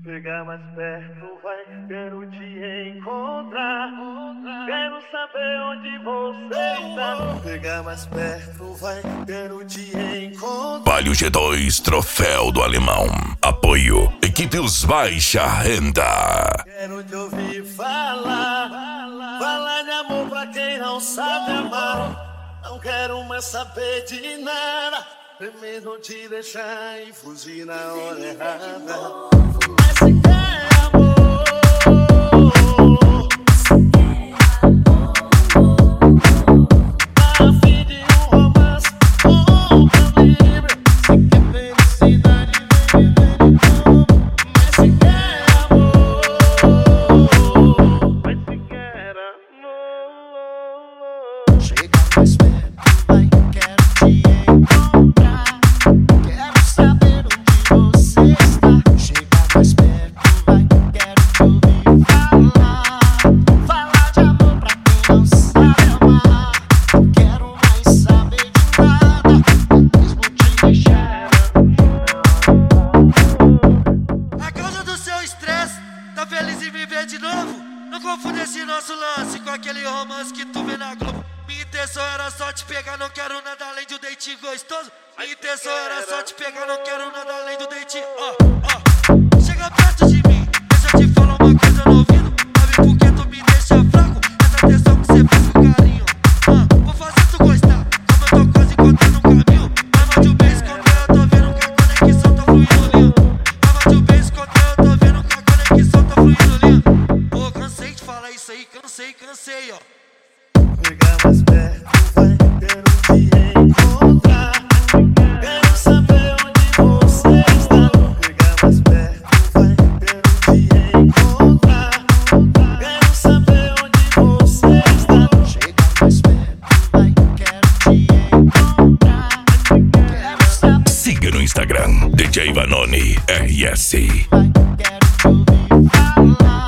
Chegar mais perto, vai, quero te encontrar. Quero saber onde você está. Chegar mais perto, vai, quero te encontrar. Palio G2, troféu do alemão. Apoio, equipe Os Baixa Renda. Quero te ouvir falar. Falar de amor pra quem não sabe amar. Não quero mais saber de nada. Primeiro não te deixar e fugir na hora errada. Mas se quer amor, tá a fim de um romance, tão livre. Se quer felicidade, vem viver de novo. Mas se quer amor, mas se quer amor. Chega mais perto, vai, quero te encontrar. Quero saber onde você está. Chega mais perto, vai, quero te ouvir falar. Falar de amor pra quem não sabe amar. Não quero mais saber de nada, mesmo te deixar. A causa do seu estresse, tá feliz em viver de novo? Não confunde esse nosso lance com aquele romance que tu vê na Globo. Minha intenção era só te pegar, não quero nada além de um date gostoso. Minha intenção era só te pegar, não quero nada além do date. Chega perto de mim, deixa eu te falar uma coisa no ouvido. Sabe por que tu me deixa fraco? Essa atenção que você faz com carinho. Vou fazer tu gostar, como eu tô quase encontrando um caminho. Mais de um mês contra eu tô vendo que a conexão tá fluindo lindo. Mais de um mês contra eu tô vendo que a conexão tá fluindo lindo. Pô, cansei de falar isso aí, cansei, ó. Chegar mais perto, vai, quero te encontrar. Quero saber onde você está. Chegar mais perto, vai, quero te encontrar. Quero saber onde você está. Chega mais perto, vai, quero te encontrar. Quero saber, Siga no Instagram, DJ Vanoni RS. vai, quero te ouvir falar.